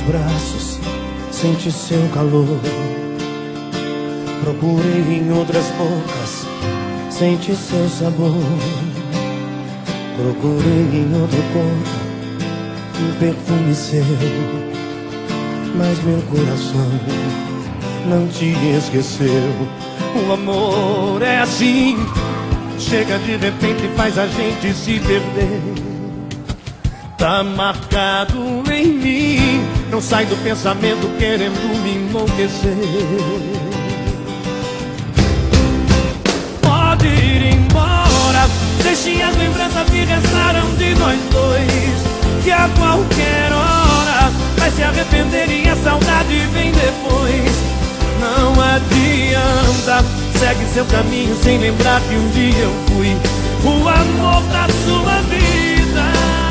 braços, senti seu calor. Procurei em outras bocas, senti seu sabor. Procurei em outro corpo, um perfume seu, mas meu coração não te esqueceu. O amor é assim, chega de repente e faz a gente se perder. Tá marcado em mim, não sai do pensamento querendo me enlouquecer. Pode ir embora, deixe as lembranças que restaram de nós dois, que a qualquer hora vai se arrepender e a saudade vem depois. Não adianta, segue seu caminho sem lembrar que um dia eu fui o amor da sua vida.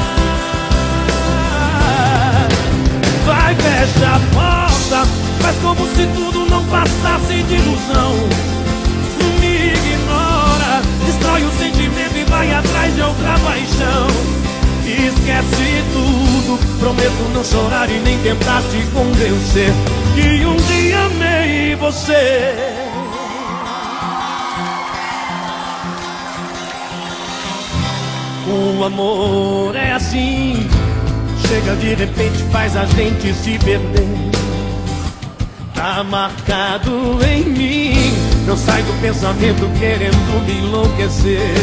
Vai, fecha a porta, faz como se tudo não passasse de ilusão. Me ignora, destrói o sentimento e vai atrás de outra paixão. Esquece tudo, prometo não chorar e nem tentar te convencer que um dia amei você. O amor é assim, chega de repente, faz a gente se perder. Tá marcado em mim, não sai do pensamento querendo me enlouquecer.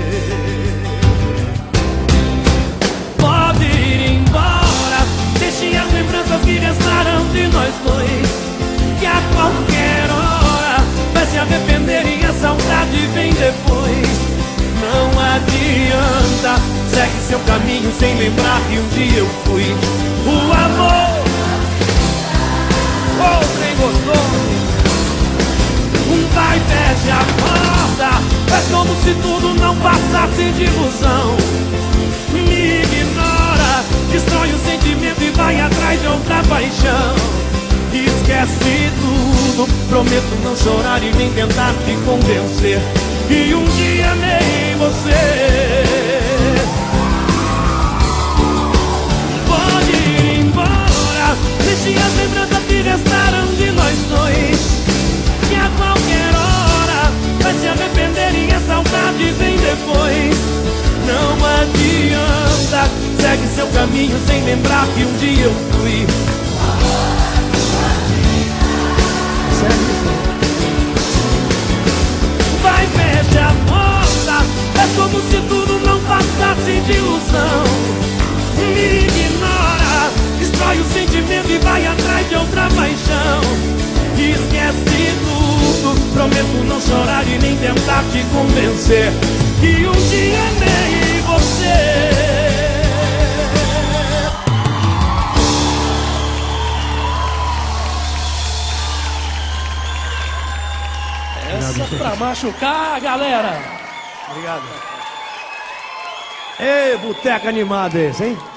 Pode ir embora, deixe as lembranças que restaram de nós dois, que a qualquer hora vai se arrepender e a saudade vem depois. Não adianta, segue seu caminho sem lembrar que um dia eu fui o amor. Oh, trem gostoso. Vai, feche a porta, faz como se tudo não passasse de ilusão. Me ignora, destrói o sentimento e vai atrás de outra paixão. Esquece tudo, prometo não chorar e nem tentar te convencer que um dia amei você. Pode ir embora, deixe as lembranças que restaram de nós dois, que a qualquer hora vai se arrepender e a saudade vem depois. Não adianta, segue seu caminho sem lembrar que um dia eu fui. Vai, fecha a porta, faz como se tudo não passasse de ilusão. Me ignora, destrói o sentimento e vai atrás de outra paixão. Esquece tudo, prometo não chorar e nem tentar te convencer que um dia amei você. Essa pra machucar, galera. Obrigado. Ei, boteco animado esse, hein?